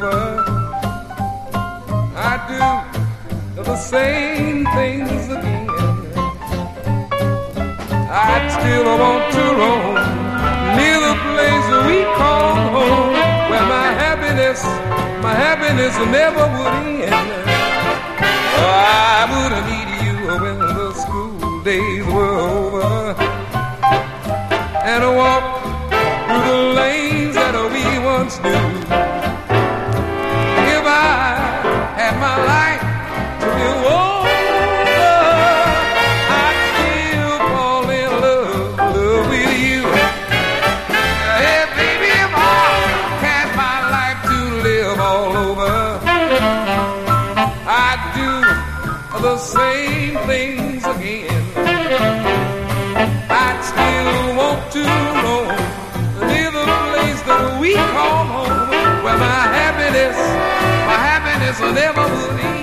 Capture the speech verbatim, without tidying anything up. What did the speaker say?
over, I'd do the same things again. I'd still want to roam near the place we call home, where my happiness, my happiness never would end. Oh, I would meet you when the school days were over, and walk through the lanes that we once knew. If I had my life to live over, I'd still fall in love, love with you. Hey, baby, if I had my life to live all over, I'd do the same things again. I'd still want to roam near the place that we call home, where my happiness, my happiness never would end.